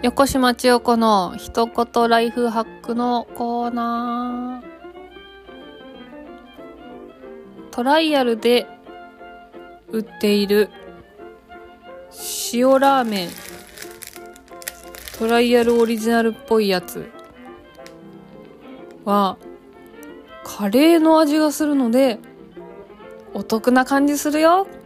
横島千代子の一言ライフハックのコーナー。トライアルで売っている塩ラーメン、トライアルオリジナルっぽいやつはカレーの味がするのでお得な感じするよ。